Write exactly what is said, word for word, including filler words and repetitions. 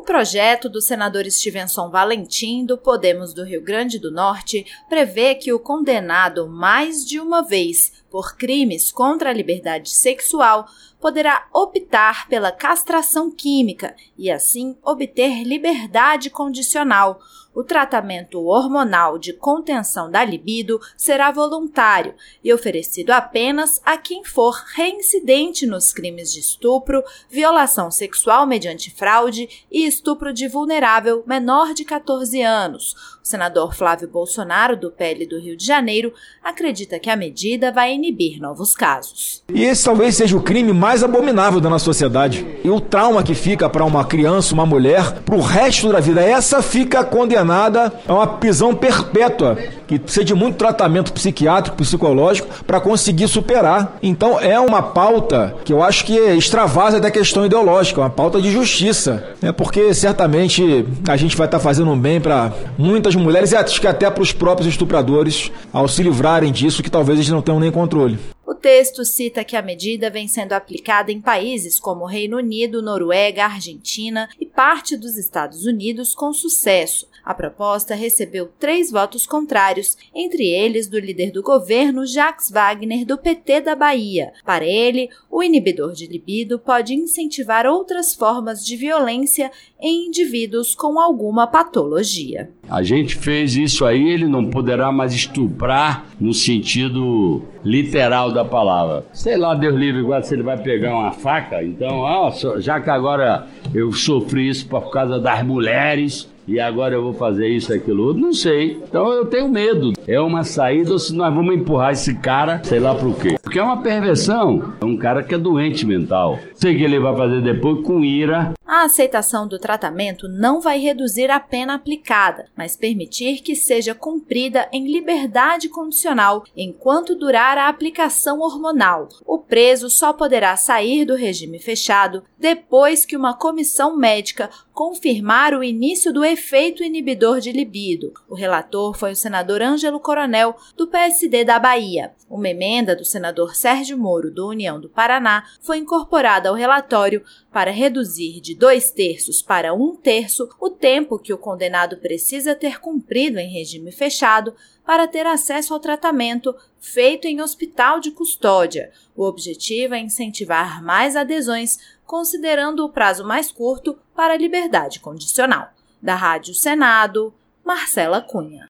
projeto do senador Stevenson Valentim, do Podemos do Rio Grande do Norte, prevê que o condenado mais de uma vez por crimes contra a liberdade sexual poderá optar pela castração química e, assim, obter liberdade condicional. O tratamento hormonal de contenção da libido será voluntário e oferecido apenas a quem for reincidente nos crimes de estupro, violação sexual mediante fraude e estupro de vulnerável menor de catorze anos. O senador Flávio Bolsonaro, do P L do Rio de Janeiro, acredita que a medida vai inibir novos casos. E esse talvez seja o crime mais abominável da nossa sociedade. E o trauma que fica para uma criança, uma mulher, para o resto da vida, essa fica condenada a uma prisão perpétua, que precisa de muito tratamento psiquiátrico, psicológico, para conseguir superar. Então é uma pauta que eu acho que extravasa da questão ideológica, uma pauta de justiça, né? Porque certamente a gente vai estar fazendo um bem para muitas mulheres e acho que até para os próprios estupradores, ao se livrarem disso, que talvez eles não tenham nem controle. O texto cita que a medida vem sendo aplicada em países como Reino Unido, Noruega, Argentina e parte dos Estados Unidos com sucesso. A proposta recebeu três votos contrários, entre eles do líder do governo, Jacques Wagner, do P T da Bahia. Para ele, o inibidor de libido pode incentivar outras formas de violência em indivíduos com alguma patologia. A gente fez isso aí, ele não poderá mais estuprar no sentido literal da palavra. Sei lá, Deus livre, igual se ele vai pegar uma faca. Então, ó, já que agora eu sofri isso por causa das mulheres e agora eu vou fazer isso, aquilo outro, não sei. Então eu tenho medo. É uma saída ou se nós vamos empurrar esse cara, sei lá pro quê. Porque é uma perversão. É um cara que é doente mental. Sei que ele vai fazer depois com ira. A aceitação do tratamento não vai reduzir a pena aplicada, mas permitir que seja cumprida em liberdade condicional enquanto durar a aplicação hormonal. O preso só poderá sair do regime fechado depois que uma comissão médica confirmar o início do efeito inibidor de libido. O relator foi o senador Ângelo Coronel, do P S D da Bahia. Uma emenda do senador Sérgio Moro, do União do Paraná, foi incorporada ao relatório para reduzir de dois terços para um terço o tempo que o condenado precisa ter cumprido em regime fechado para ter acesso ao tratamento feito em hospital de custódia. O objetivo é incentivar mais adesões, considerando o prazo mais curto para a liberdade condicional. Da Rádio Senado, Marcela Cunha.